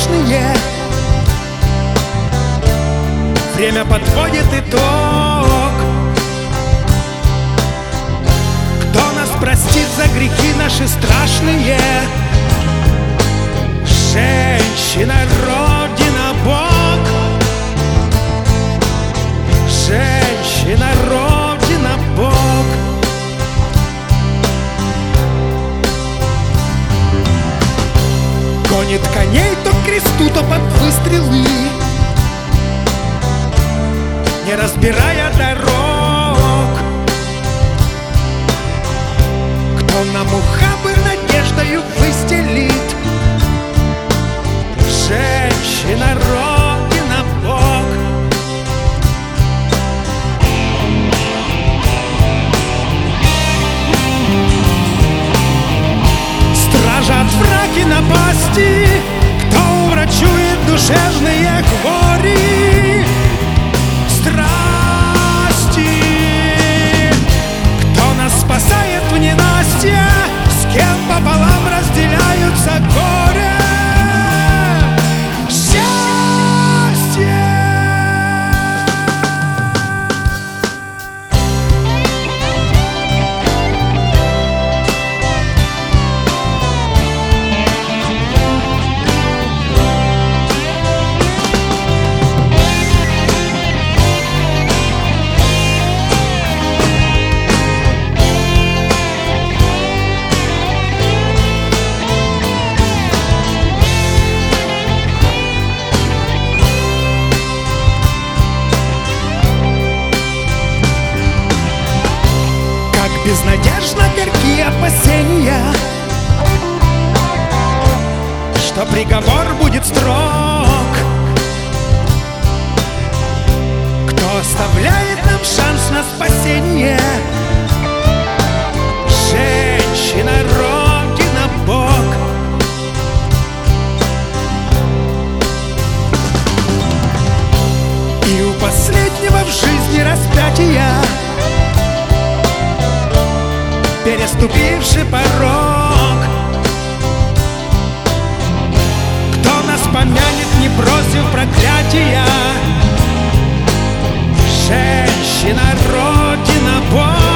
страшные. Время подводит итог. Кто нас простит за грехи наши страшные? Женщина, Родина, Бог. Женщина, Родина, Бог. Гонит коней то к кресту, то под выстрелы, не разбирая дорог. Кто нам ухабы надеждою выстелит? Женщина, Родина, Бог. Стража от враги напасти, кто врачует душевные хвори, страсти. Кто нас спасает в ненастье, с кем пополам разделяются горе. Безнадежно горькие опасения, что приговор будет строг. Кто оставляет нам шанс на спасение? Женщина, Родина, Бог. И у последнего в жизни распятия, переступивший порог, кто нас помянет, не бросив проклятия? Женщина, Родина, Бог.